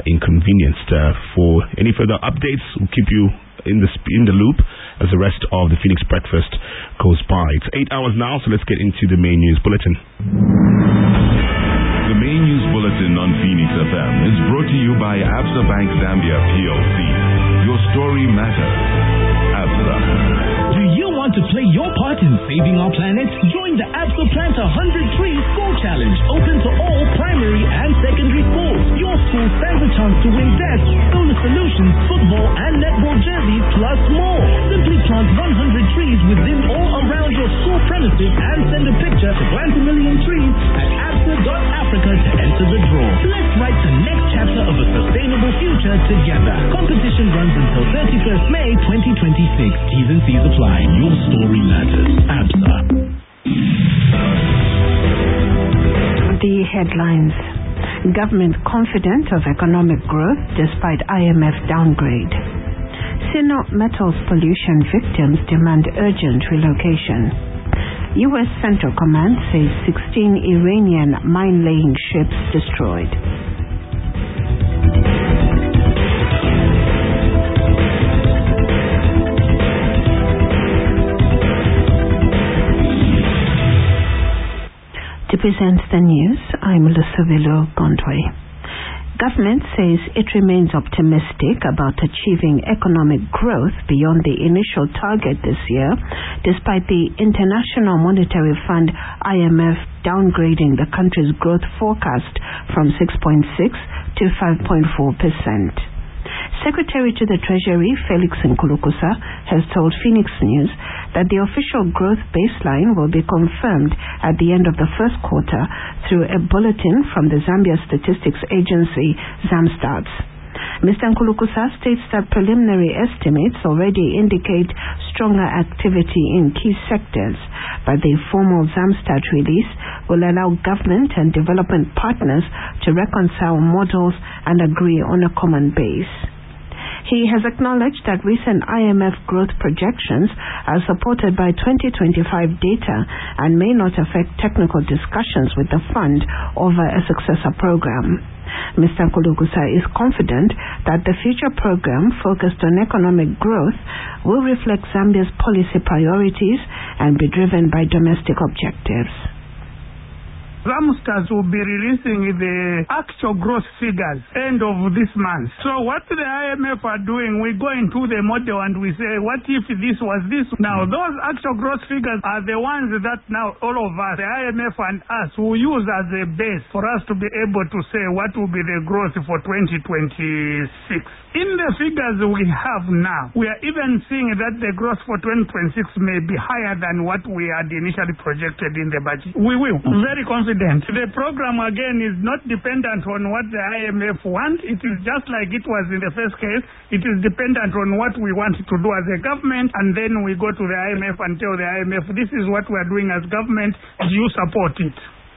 inconvenienced. For any further updates, we'll keep you in the loop as the rest of the Phoenix Breakfast goes by. It's 8 hours now, so let's get into the main news bulletin. The main news bulletin on Phoenix FM is brought to you by Absa Bank Zambia PLC. Your story matters. Absa. Do you want to play your part in saving our planet? Join the Absa Plant 100 Trees School Challenge, open to all primary and secondary schools. Your school stands a chance to win desks, solar solutions, football and netball jerseys, plus more. Simply plant 100 trees within or around your school premises and send a picture to Plant a Million Trees at absa.africa to enter the draw. Let's write the next chapter of a sustainable future together. Competition runs until 31st May 2026. T's and C's apply. Your story matters. Absa. The headlines. Government confident of economic growth despite IMF downgrade. Sino Metals pollution victims demand urgent relocation. U.S. Central Command says 16 Iranian mine-laying ships destroyed. To present the news, I'm Lusovilo Gondwe. Government says it remains optimistic about achieving economic growth beyond the initial target this year, despite the International Monetary Fund IMF downgrading the country's growth forecast from 6.6 to 5.4%. Secretary to the Treasury, Felix Nkulukusa, has told Phoenix News that the official growth baseline will be confirmed at the end of the first quarter through a bulletin from the Zambia Statistics Agency, ZAMSTATS. Mr. Nkulukusa states that preliminary estimates already indicate stronger activity in key sectors, but the formal ZAMSTAT release will allow government and development partners to reconcile models and agree on a common base. He has acknowledged that recent IMF growth projections are supported by 2025 data and may not affect technical discussions with the fund over a successor program. Mr. Nkulukusa is confident that the future program focused on economic growth will reflect Zambia's policy priorities and be driven by domestic objectives. ZAMSTATS will be releasing the actual growth figures end of this month. So what the IMF are doing, we go into the model and we say, what if this was this? Now, those actual growth figures are the ones that now all of us, the IMF and us, will use as a base for us to be able to say what will be the growth for 2026. In the figures we have now, we are even seeing that the growth for 2026 may be higher than what we had initially projected in the budget. We will. Very confident. The program again is not dependent on what the IMF wants. It is just like it was in the first case. It is dependent on what we want to do as a government, and then we go to the IMF and tell the IMF, this is what we are doing as government. Do you support it?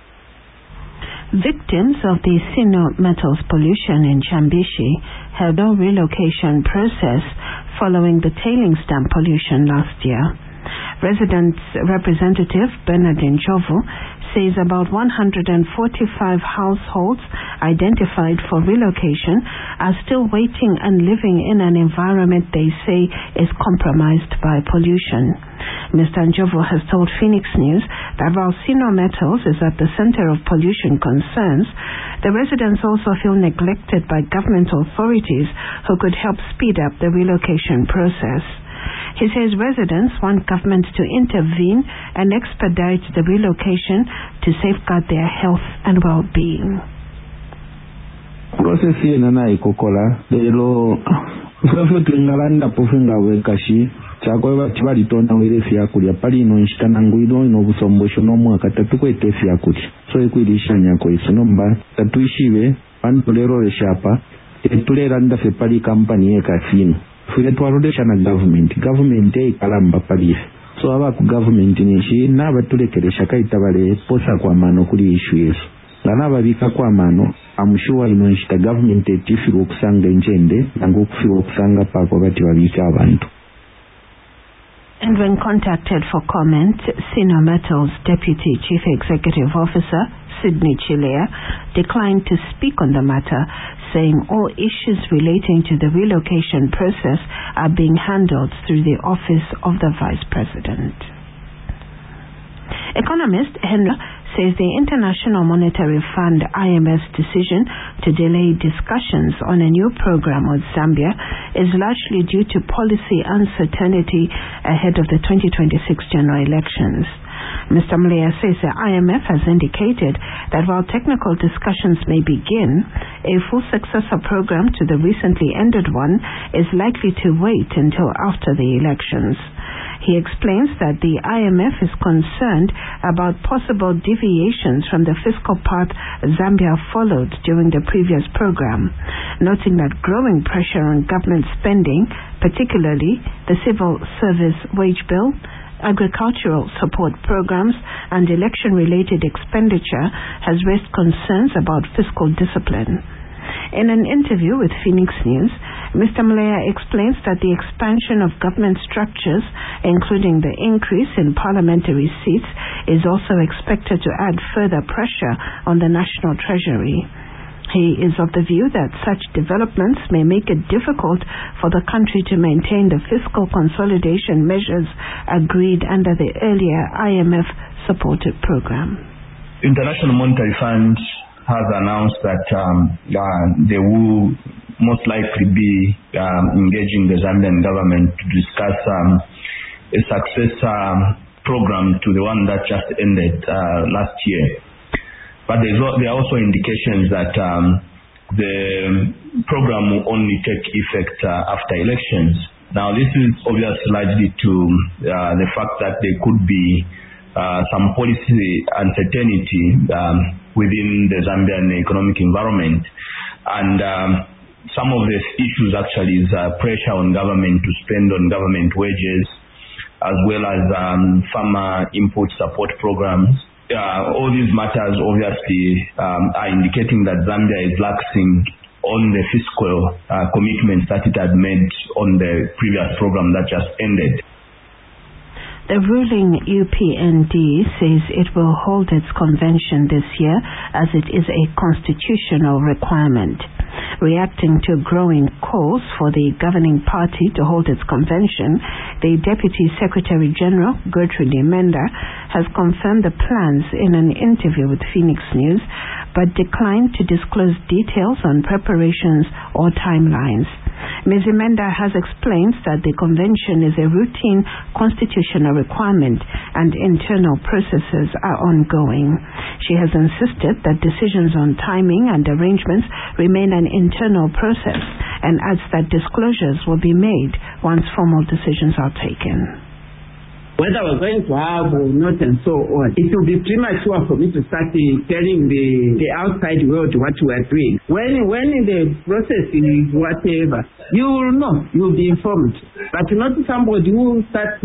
Victims of the Sino Metals pollution in Chambishi held a relocation process following the tailings dam pollution last year. Residents Representative Bernardine Jovu says about 145 households identified for relocation are still waiting and living in an environment they say is compromised by pollution. Mr. Njovu has told Phoenix News that while Sino Metals is at the center of pollution concerns, the residents also feel neglected by government authorities who could help speed up the relocation process. He says residents want government to intervene and expedite the relocation to safeguard their health and well-being. Process na ikokola lero usafu tungalanda pofunga wekashi chakwa chibali tona wiresi yakulya pali no nshitanaguido no busombosho no mwaka tatukwete yakulya so ikwilishanya ko isonomba tatuishiwe panto lero leshapa etulera ndafe pali company ekafino fule twarudesha na government ikalamba pali so abaku government nishi nabatulekesha kaitabale posa kwa mano kuli issue yesu lana babika kwa mano amushuwa ino nshita government etifiru okusanga enjende nangu okufiru okusanga pako bati babika abantu. And when contacted for comment, Sino Metals Deputy Chief Executive Officer Sydney Chilea declined to speak on the matter, saying all issues relating to the relocation process are being handled through the Office of the Vice President. Economist Henry says the International Monetary Fund IMF's decision to delay discussions on a new program with Zambia is largely due to policy uncertainty ahead of the 2026 general elections. Mr. Mleya says the IMF has indicated that while technical discussions may begin, a full successor program to the recently ended one is likely to wait until after the elections. He explains that the IMF is concerned about possible deviations from the fiscal path Zambia followed during the previous program, noting that growing pressure on government spending, particularly the civil service wage bill, agricultural support programs, and election-related expenditure has raised concerns about fiscal discipline. In an interview with Phoenix News, Mr. Mleya explains that the expansion of government structures, including the increase in parliamentary seats, is also expected to add further pressure on the national treasury. He is of the view that such developments may make it difficult for the country to maintain the fiscal consolidation measures agreed under the earlier IMF-supported program. International Monetary Fund has announced that they will most likely be engaging the Zambian government to discuss a successor program to the one that just ended last year. But there are also indications that the program will only take effect after elections. Now, this is obviously largely to the fact that there could be some policy uncertainty within the Zambian economic environment. And some of the issues actually is pressure on government to spend on government wages, as well as farmer input support programs. All these matters obviously are indicating that Zambia is laxing on the fiscal commitments that it had made on the previous program that just ended. The ruling UPND says it will hold its convention this year as it is a constitutional requirement. Reacting to growing calls for the governing party to hold its convention, the Deputy Secretary General, Gertrude Emenda, has confirmed the plans in an interview with Phoenix News, but declined to disclose details on preparations or timelines. Ms. Emenda has explained that the convention is a routine constitutional requirement and internal processes are ongoing. She has insisted that decisions on timing and arrangements remain an internal process and adds that disclosures will be made once formal decisions are taken. Whether we're going to have or not and so on, it will be premature for me to start telling the outside world what we are doing. When the process is whatever, you will know, you will be informed. But not somebody who will start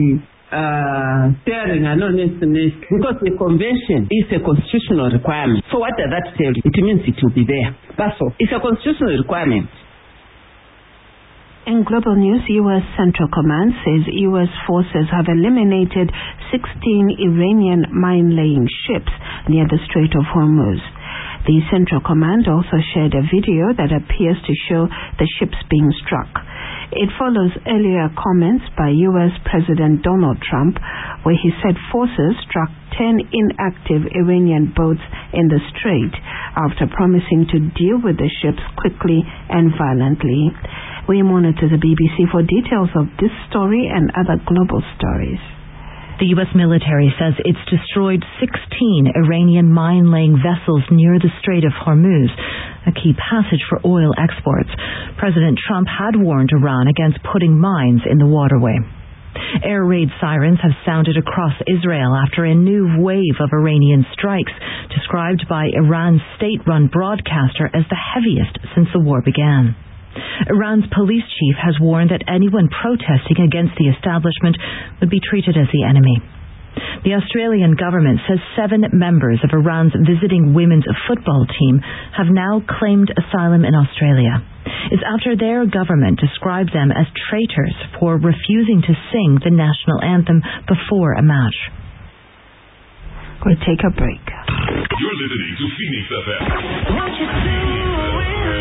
staring and honestness, because the convention is a constitutional requirement. So what does that tell you? It means it will be there. That's all. It's a constitutional requirement. In global news, U.S. Central Command says U.S. forces have eliminated 16 Iranian mine-laying ships near the Strait of Hormuz. The Central Command also shared a video that appears to show the ships being struck. It follows earlier comments by U.S. President Donald Trump, where he said forces struck 10 inactive Iranian boats in the strait after promising to deal with the ships quickly and violently. We monitor the BBC for details of this story and other global stories. The U.S. military says it's destroyed 16 Iranian mine-laying vessels near the Strait of Hormuz, a key passage for oil exports. President Trump had warned Iran against putting mines in the waterway. Air raid sirens have sounded across Israel after a new wave of Iranian strikes, described by Iran's state-run broadcaster as the heaviest since the war began. Iran's police chief has warned that anyone protesting against the establishment would be treated as the enemy. The Australian government says 7 members of Iran's visiting women's football team have now claimed asylum in Australia. It's after their government described them as traitors for refusing to sing the national anthem before a match. We'll take a break. You're listening to Phoenix FM.